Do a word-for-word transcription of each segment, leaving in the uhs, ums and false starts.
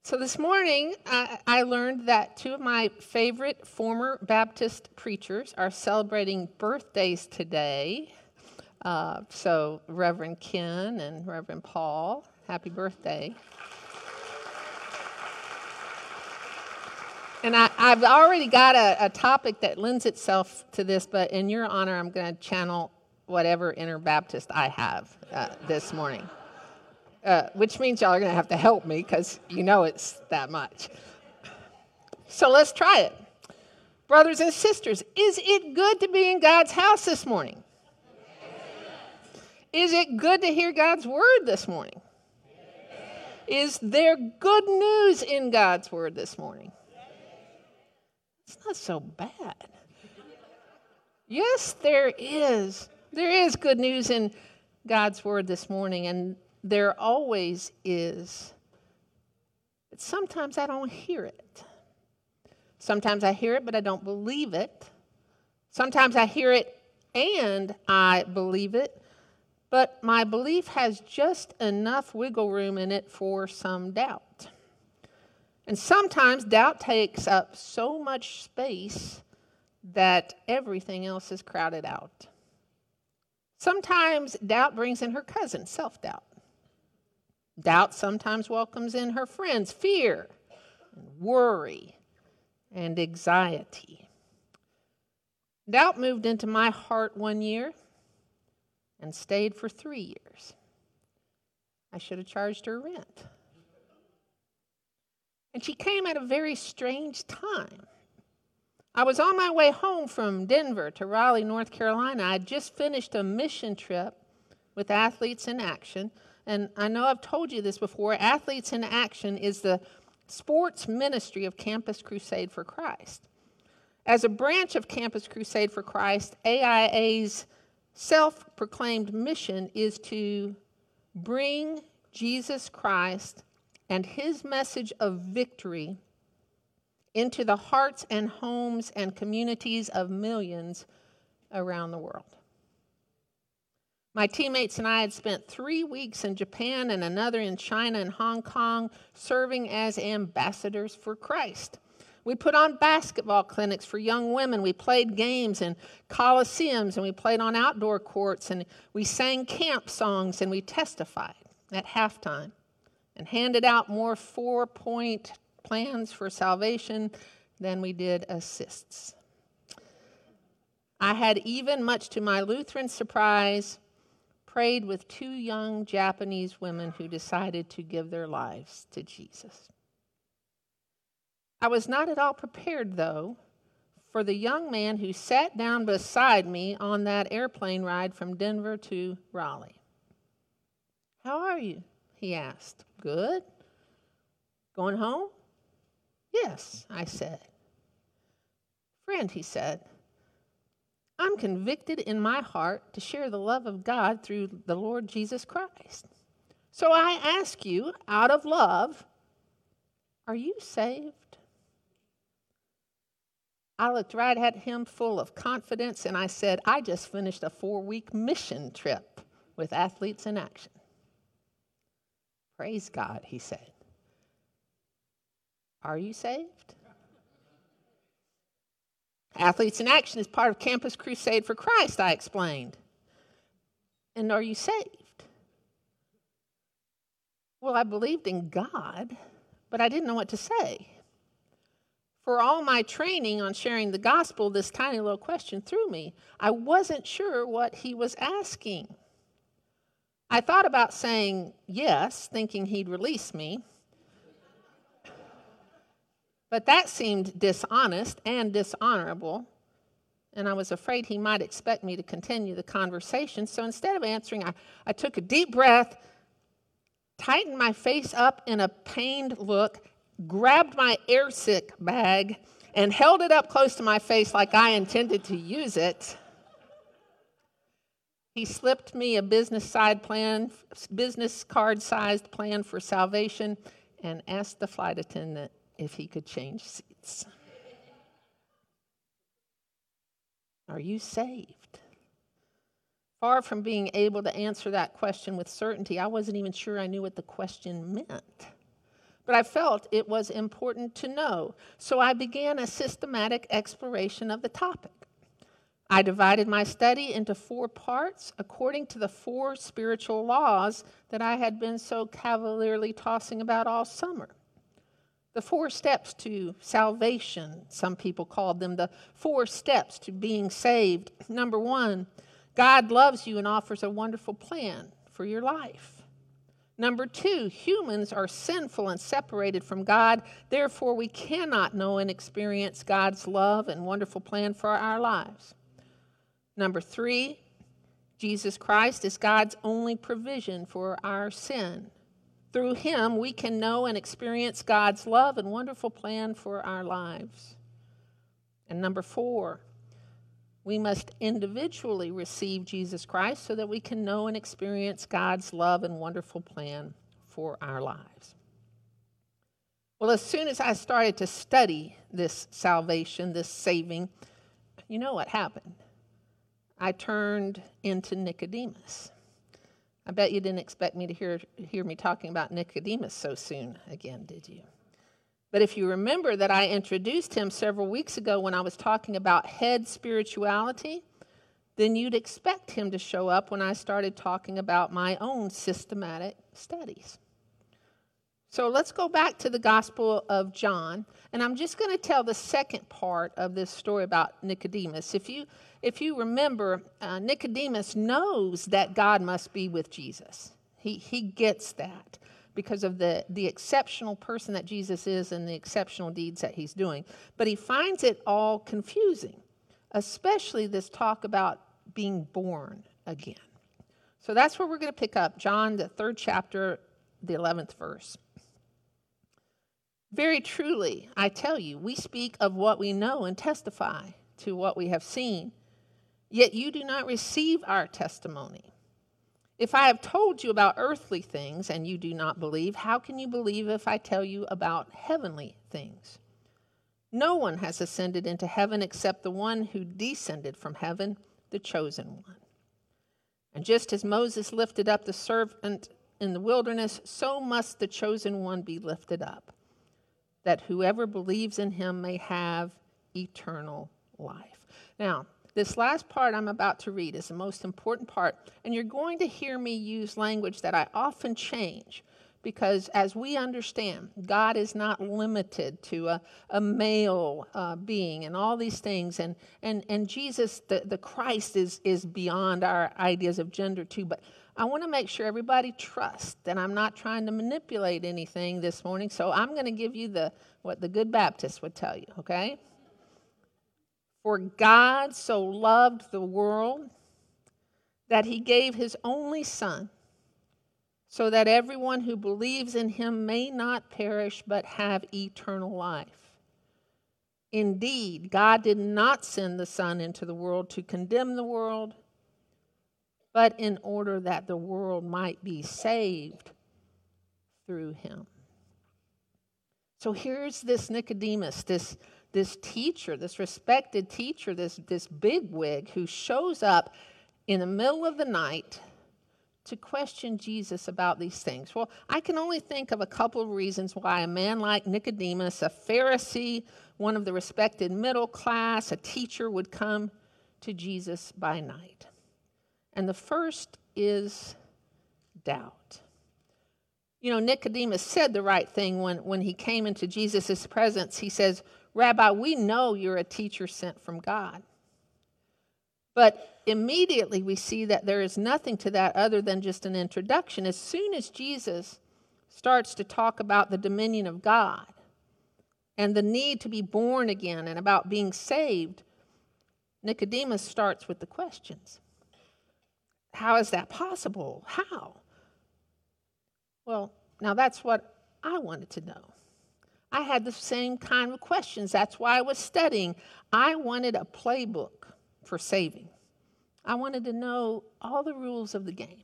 So this morning, I, I learned that two of my favorite former Baptist preachers are celebrating birthdays today. Uh, so Reverend Ken and Reverend Paul, happy birthday. And I, I've already got a, a topic that lends itself to this, but in your honor, I'm going to channel whatever inner Baptist I have uh, this morning. Uh, which means y'all are going to have to help me because you know it's that much. So let's try it. Brothers and sisters, is it good to be in God's house this morning? Is it good to hear God's word this morning? Is there good news in God's word this morning? It's not so bad. Yes, there is. There is good news in God's word this morning, and there always is. But sometimes I don't hear it. Sometimes I hear it, but I don't believe it. Sometimes I hear it and I believe it, but my belief has just enough wiggle room in it for some doubt. And sometimes doubt takes up so much space that everything else is crowded out. Sometimes doubt brings in her cousin, self-doubt. Doubt sometimes welcomes in her friends, fear, and worry, and anxiety. Doubt moved into my heart one year and stayed for three years. I should have charged her rent. And she came at a very strange time. I was on my way home from Denver to Raleigh, North Carolina. I had just finished a mission trip with Athletes in Action. And I know I've told you this before. Athletes in Action is the sports ministry of Campus Crusade for Christ. As a branch of Campus Crusade for Christ, A I A's self-proclaimed mission is to bring Jesus Christ and his message of victory into the hearts and homes and communities of millions around the world. My teammates and I had spent three weeks in Japan and another in China and Hong Kong serving as ambassadors for Christ. We put on basketball clinics for young women. We played games in coliseums, and we played on outdoor courts, and we sang camp songs, and we testified at halftime and handed out more four-point plans for salvation than we did assists. I had even, much to my Lutheran surprise, prayed with two young Japanese women who decided to give their lives to Jesus. I was not at all prepared, though, for the young man who sat down beside me on that airplane ride from Denver to Raleigh. "How are you?" he asked. "Good." "Going home?" "Yes," I said. "Friend," he said, "I'm convicted in my heart to share the love of God through the Lord Jesus Christ. So I ask you, out of love, are you saved?" I looked right at him full of confidence, and I said, "I just finished a four-week mission trip with Athletes in Action." "Praise God," he said. "Are you saved?" Athletes in Action is part of Campus Crusade for Christ, I explained. "And are you saved?" Well, I believed in God, but I didn't know what to say. For all my training on sharing the gospel, this tiny little question threw me. I wasn't sure what he was asking. I thought about saying yes, thinking he'd release me. But that seemed dishonest and dishonorable, and I was afraid he might expect me to continue the conversation. So instead of answering, I, I took a deep breath, tightened my face up in a pained look, grabbed my airsick bag, and held it up close to my face like I intended to use it. He slipped me a business side plan, business card-sized plan for salvation, and asked the flight attendant if he could change seats. Are you saved? Far from being able to answer that question with certainty, I wasn't even sure I knew what the question meant. but I felt it was important to know. So I began a systematic exploration of the topic. I divided my study into four parts according to the four spiritual laws that I had been so cavalierly tossing about all summer. The four steps to salvation, some people called them the four steps to being saved. Number one, God loves you and offers a wonderful plan for your life. Number two, humans are sinful and separated from God. Therefore, we cannot know and experience God's love and wonderful plan for our lives. Number three, Jesus Christ is God's only provision for our sin. Through him, we can know and experience God's love and wonderful plan for our lives. And number four, we must individually receive Jesus Christ so that we can know and experience God's love and wonderful plan for our lives. Well, as soon as I started to study this salvation, this saving, you know what happened? I turned into Nicodemus. I bet you didn't expect me to hear, hear me talking about Nicodemus so soon again, did you? But if you remember that I introduced him several weeks ago when I was talking about head spirituality, then you'd expect him to show up when I started talking about my own systematic studies. So let's go back to the Gospel of John, and I'm just going to tell the second part of this story about Nicodemus. If you if you remember, uh, Nicodemus knows that God must be with Jesus. He he gets that because of the, the exceptional person that Jesus is and the exceptional deeds that he's doing. But he finds it all confusing, especially this talk about being born again. So that's where we're going to pick up, John, the third chapter, the eleventh verse. Very truly, I tell you, we speak of what we know and testify to what we have seen, yet you do not receive our testimony. If I have told you about earthly things and you do not believe, how can you believe if I tell you about heavenly things? No one has ascended into heaven except the one who descended from heaven, the chosen one. And just as Moses lifted up the serpent in the wilderness, so must the chosen one be lifted up, that whoever believes in him may have eternal life. Now, this last part I'm about to read is the most important part, and you're going to hear me use language that I often change, because as we understand, God is not limited to a, a male uh, being and all these things, and and and Jesus, the, the Christ, is is beyond our ideas of gender too. But I want to make sure everybody trusts that I'm not trying to manipulate anything this morning, so I'm going to give you the what the good Baptist would tell you, okay? For God so loved the world that he gave his only Son, so that everyone who believes in him may not perish but have eternal life. Indeed, God did not send the Son into the world to condemn the world, but in order that the world might be saved through him. So here's this Nicodemus, this, this teacher, this respected teacher, this, this bigwig who shows up in the middle of the night to question Jesus about these things. Well, I can only think of a couple of reasons why a man like Nicodemus, a Pharisee, one of the respected middle class, a teacher, would come to Jesus by night. And the first is doubt. You know, Nicodemus said the right thing when, when he came into Jesus' presence. He says, Rabbi, we know you're a teacher sent from God. But immediately we see that there is nothing to that other than just an introduction. As soon as Jesus starts to talk about the dominion of God and the need to be born again and about being saved, Nicodemus starts with the questions. How is that possible? How? Well, now that's what I wanted to know. I had the same kind of questions. That's why I was studying. I wanted a playbook for saving. I wanted to know all the rules of the game.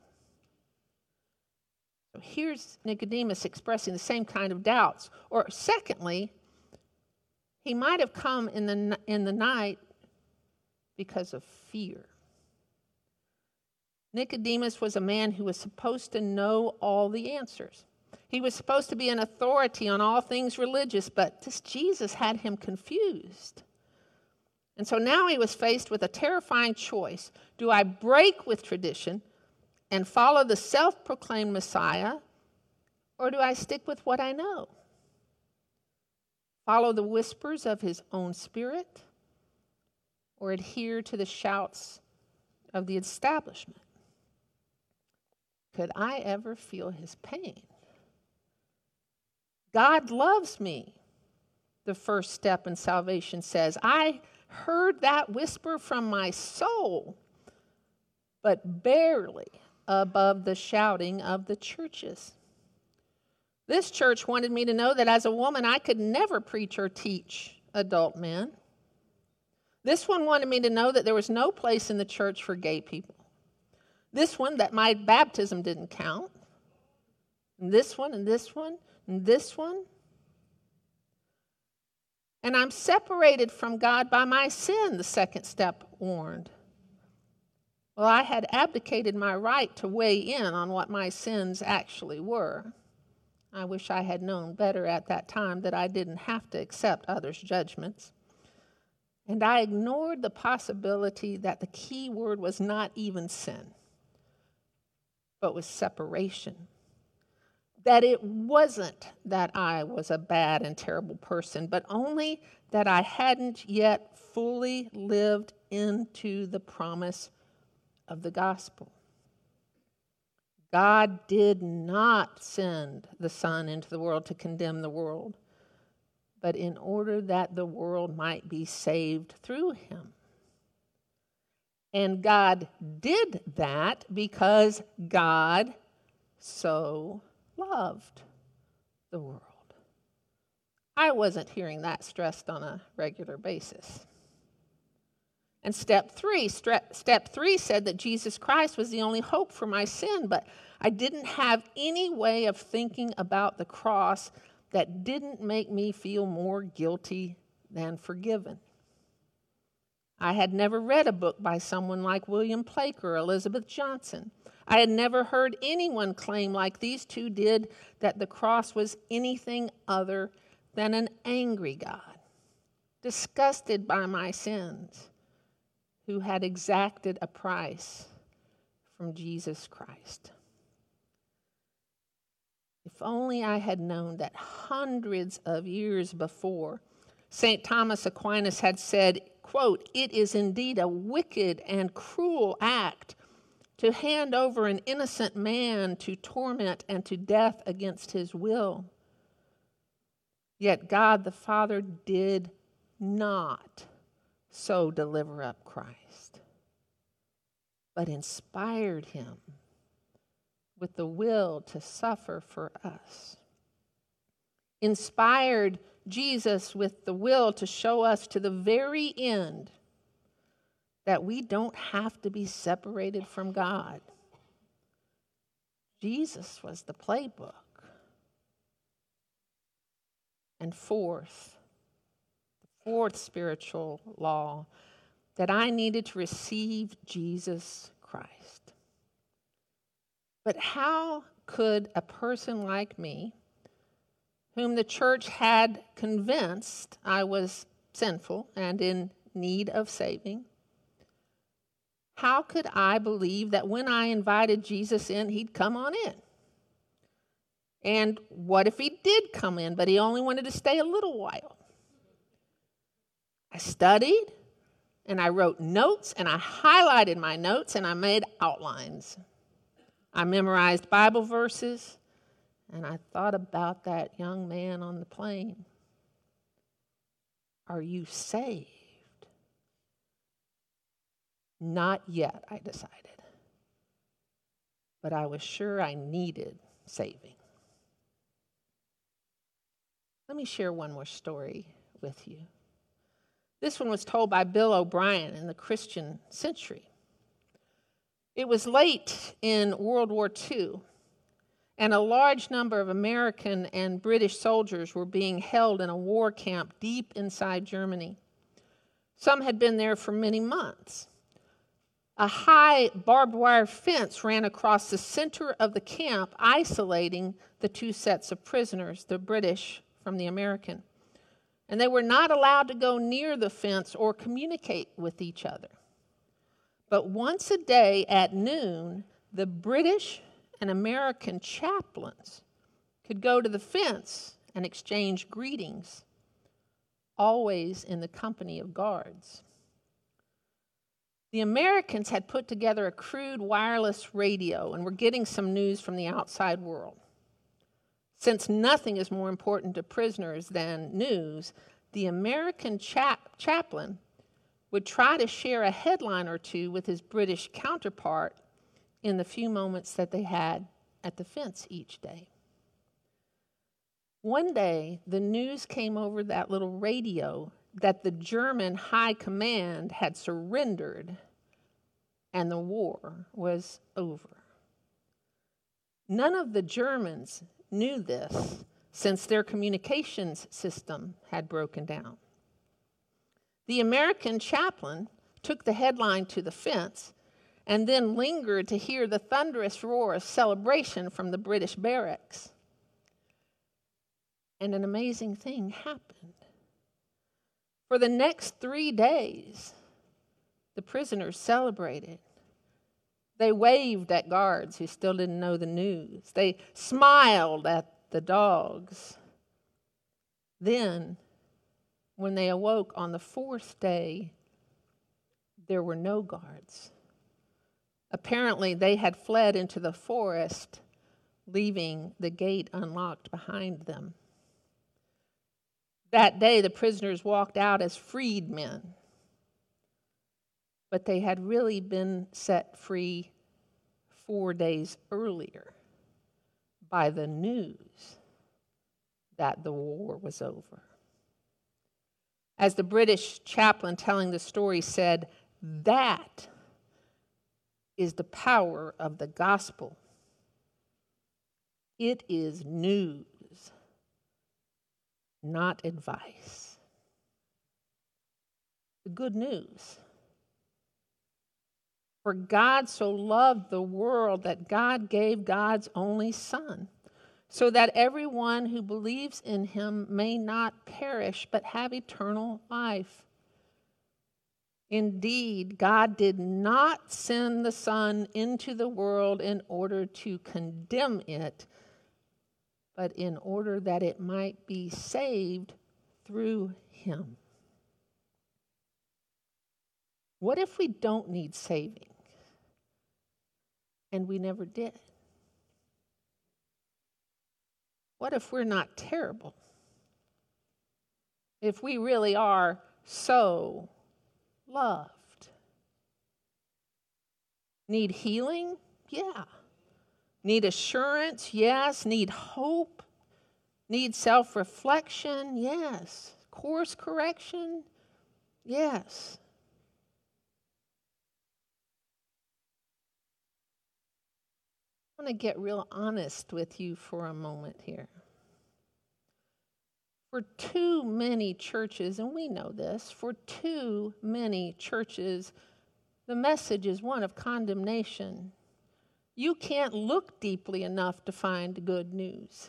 So here's Nicodemus expressing the same kind of doubts. Or secondly, he might have come in the, in the night because of fear. Nicodemus was a man who was supposed to know all the answers. He was supposed to be an authority on all things religious, but this Jesus had him confused. And so now he was faced with a terrifying choice. Do I break with tradition and follow the self-proclaimed Messiah, or do I stick with what I know? Follow the whispers of his own spirit, or adhere to the shouts of the establishment? Could I ever feel his pain? God loves me, the first step in salvation says. I heard that whisper from my soul, but barely above the shouting of the churches. This church wanted me to know that as a woman, I could never preach or teach adult men. This one wanted me to know that there was no place in the church for gay people. This one, that my baptism didn't count. And this one, and this one, and this one. And I'm separated from God by my sin, the second step warned. Well, I had abdicated my right to weigh in on what my sins actually were. I wish I had known better at that time that I didn't have to accept others' judgments. And I ignored the possibility that the key word was not even sin, but was separation. That it wasn't that I was a bad and terrible person, but only that I hadn't yet fully lived into the promise of the gospel. God did not send the Son into the world to condemn the world, but in order that the world might be saved through him. And God did that because God so loved the world. I wasn't hearing that stressed on a regular basis. And step three, step three said that Jesus Christ was the only hope for my sin, but I didn't have any way of thinking about the cross that didn't make me feel more guilty than forgiven. I had never read a book by someone like William Blake or Elizabeth Johnson. I had never heard anyone claim like these two did that the cross was anything other than an angry God, disgusted by my sins, who had exacted a price from Jesus Christ. If only I had known that hundreds of years before, Saint Thomas Aquinas had said, quote, "It is indeed a wicked and cruel act to hand over an innocent man to torment and to death against his will. Yet God the Father did not so deliver up Christ, but inspired him with the will to suffer for us. Inspired Jesus with the will to show us to the very end that we don't have to be separated from God. Jesus was the playbook. And fourth, the fourth spiritual law, that I needed to receive Jesus Christ. But how could a person like me, whom the church had convinced I was sinful and in need of saving, how could I believe that when I invited Jesus in, he'd come on in? And what if he did come in, but he only wanted to stay a little while? I studied, and I wrote notes, and I highlighted my notes, and I made outlines. I memorized Bible verses, and I thought about that young man on the plane. Are you saved? Not yet, I decided. But I was sure I needed saving. Let me share one more story with you. This one was told by Bill O'Brien in the Christian Century. It was late in World War Two, and a large number of American and British soldiers were being held in a war camp deep inside Germany. Some had been there for many months. A high barbed wire fence ran across the center of the camp, isolating the two sets of prisoners, the British from the American. And they were not allowed to go near the fence or communicate with each other. But once a day at noon, the British and American chaplains could go to the fence and exchange greetings, always in the company of guards. The Americans had put together a crude wireless radio and were getting some news from the outside world. Since nothing is more important to prisoners than news, the American chap- chaplain would try to share a headline or two with his British counterpart in the few moments that they had at the fence each day. One day, the news came over that little radio that the German high command had surrendered and the war was over. None of the Germans knew this, since their communications system had broken down. The American chaplain took the headline to the fence and then lingered to hear the thunderous roar of celebration from the British barracks. And an amazing thing happened. For the next three days, the prisoners celebrated. They waved at guards who still didn't know the news. They smiled at the dogs. Then, when they awoke on the fourth day, there were no guards. Apparently, they had fled into the forest, leaving the gate unlocked behind them. That day, the prisoners walked out as freedmen, but they had really been set free four days earlier by the news that the war was over. As the British chaplain telling the story said, that is the power of the gospel. It is news, not advice. The good news. For God so loved the world that God gave God's only Son, so that everyone who believes in him may not perish but have eternal life. Indeed, God did not send the Son into the world in order to condemn it, but in order that it might be saved through him. What if we don't need saving? And we never did. What if we're not terrible? If we really are so loved? Need healing? Yeah. Need assurance? Yes. Need hope? Need self-reflection? Yes. Course correction? Yes. I want to get real honest with you for a moment here. For too many churches, and we know this, for too many churches, the message is one of condemnation. You can't look deeply enough to find good news.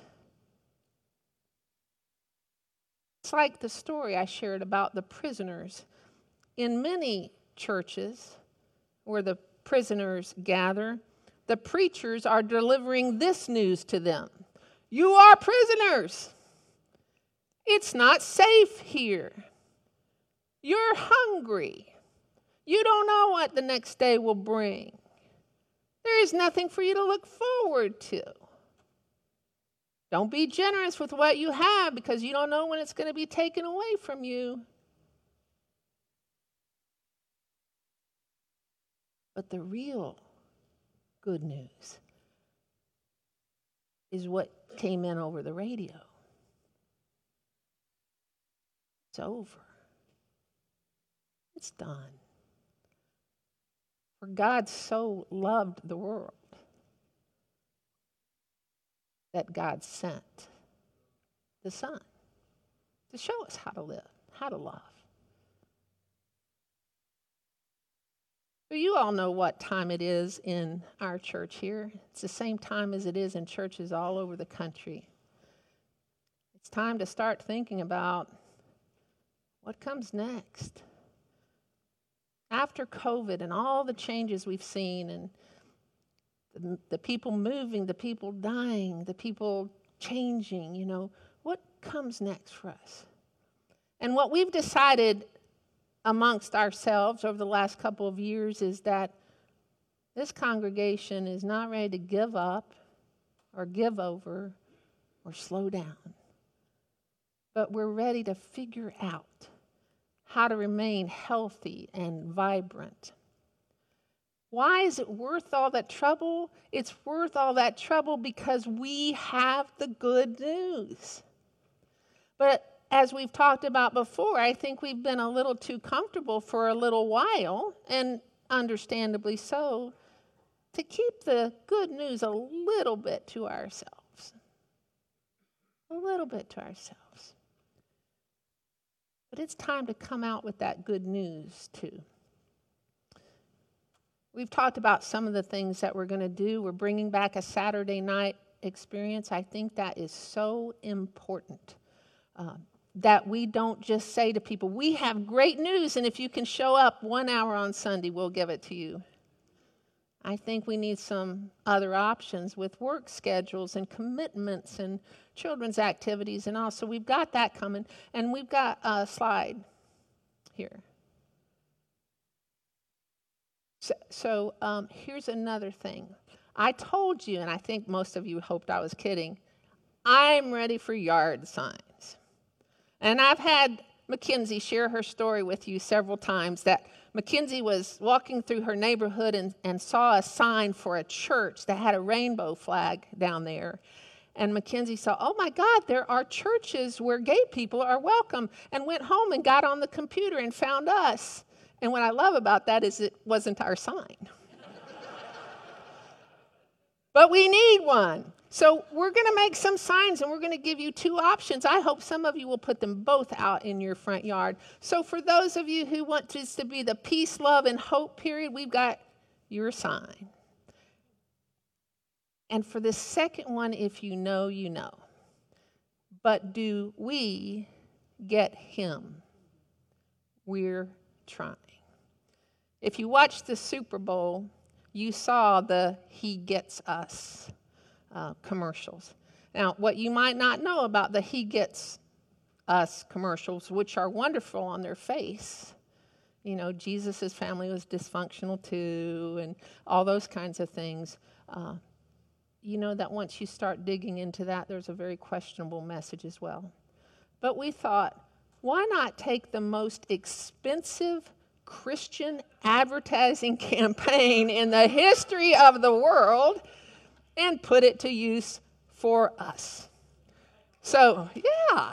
It's like the story I shared about the prisoners. In many churches where the prisoners gather, the preachers are delivering this news to them. You are prisoners. It's not safe here. You're hungry. You don't know what the next day will bring. There is nothing for you to look forward to. Don't be generous with what you have because you don't know when it's going to be taken away from you. But the real good news is what came in over the radio. It's over. It's done. For God so loved the world that God sent the Son to show us how to live, how to love. So you all know what time it is in our church here. It's the same time as it is in churches all over the country. It's time to start thinking about what comes next. After COVID and all the changes we've seen, and the, the people moving, the people dying, the people changing, you know, what comes next for us? And what we've decided amongst ourselves over the last couple of years is that this congregation is not ready to give up or give over or slow down. But we're ready to figure out how to remain healthy and vibrant. Why is it worth all that trouble? It's worth all that trouble because we have the good news. But as we've talked about before, I think we've been a little too comfortable for a little while, and understandably so, to keep the good news a little bit to ourselves. A little bit to ourselves. But it's time to come out with that good news too. We've talked about some of the things that we're going to do. We're bringing back a Saturday night experience. I think that is so important. Um, that we don't just say to people, we have great news, and if you can show up one hour on Sunday, we'll give it to you. I think we need some other options with work schedules and commitments and children's activities and all. So we've got that coming, and we've got a slide here. So, so um, here's another thing. I told you, and I think most of you hoped I was kidding, I'm ready for yard signs. And I've had Mackenzie share her story with you several times that Mackenzie was walking through her neighborhood and, and saw a sign for a church that had a rainbow flag down there. And Mackenzie saw, oh my God, there are churches where gay people are welcome, and went home and got on the computer and found us. And what I love about that is it wasn't our sign. But we need one. So we're going to make some signs, and we're going to give you two options. I hope some of you will put them both out in your front yard. So for those of you who want this to be the peace, love, and hope period, we've got your sign. And for the second one, if you know, you know. But do we get him? We're trying. If you watched the Super Bowl, you saw the He Gets Us uh, commercials. Now, what you might not know about the He Gets Us commercials, which are wonderful on their face, you know, Jesus' family was dysfunctional too, and all those kinds of things. Uh, you know that once you start digging into that, there's a very questionable message as well. But we thought, why not take the most expensive Christian advertising campaign in the history of the world and put it to use for us? So, yeah.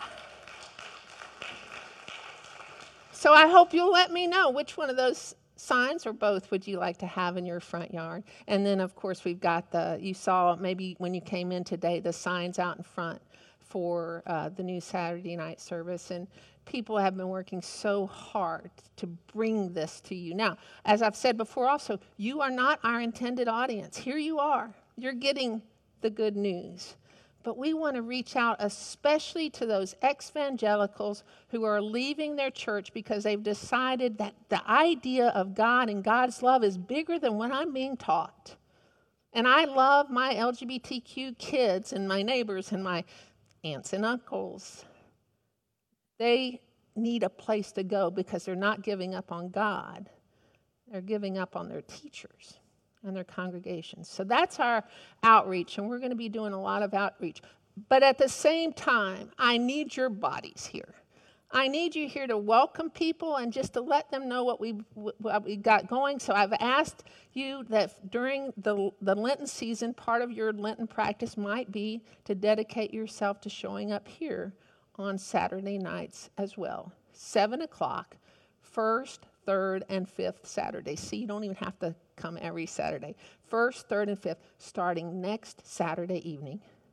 So I hope you'll let me know which one of those signs or both would you like to have in your front yard. And then, of course, we've got the, you saw maybe when you came in today, the signs out in front for uh, the new Saturday night service. And people have been working so hard to bring this to you. Now, as I've said before also, you are not our intended audience. Here you are. You're getting the good news. But we want to reach out especially to those ex-evangelicals who are leaving their church because they've decided that the idea of God and God's love is bigger than what I'm being taught. And I love my L G B T Q kids and my neighbors and my aunts and uncles. They need a place to go because they're not giving up on God. They're giving up on their teachers and their congregations. So that's our outreach, and we're going to be doing a lot of outreach. But at the same time, I need your bodies here. I need you here to welcome people and just to let them know what we what we got going. So I've asked you that during the, the Lenten season, part of your Lenten practice might be to dedicate yourself to showing up here on Saturday nights as well. Seven o'clock, first, third, and fifth Saturday. See, you don't even have to come every Saturday. First, third, and fifth, starting next Saturday evening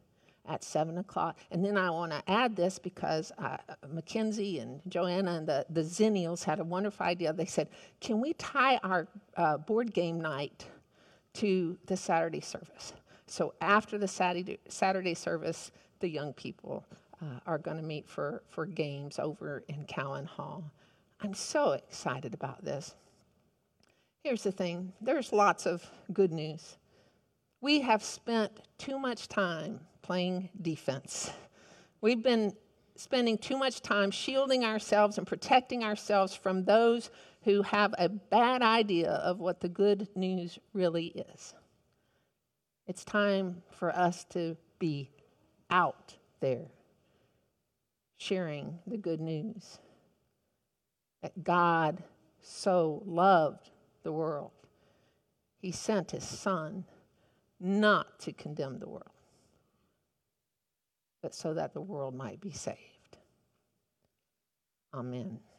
at seven o'clock. And then I want to add this because uh, Mackenzie and Joanna and the, the Zennials had a wonderful idea. They said, can we tie our uh, board game night to the Saturday service? So after the Saturday, Saturday service, the young people uh, are going to meet for, for games over in Cowan Hall. I'm so excited about this. Here's the thing. There's lots of good news. We have spent too much time playing defense. We've been spending too much time shielding ourselves and protecting ourselves from those who have a bad idea of what the good news really is. It's time for us to be out there sharing the good news that God so loved the world. He sent his Son not to condemn the world, but so that the world might be saved. Amen.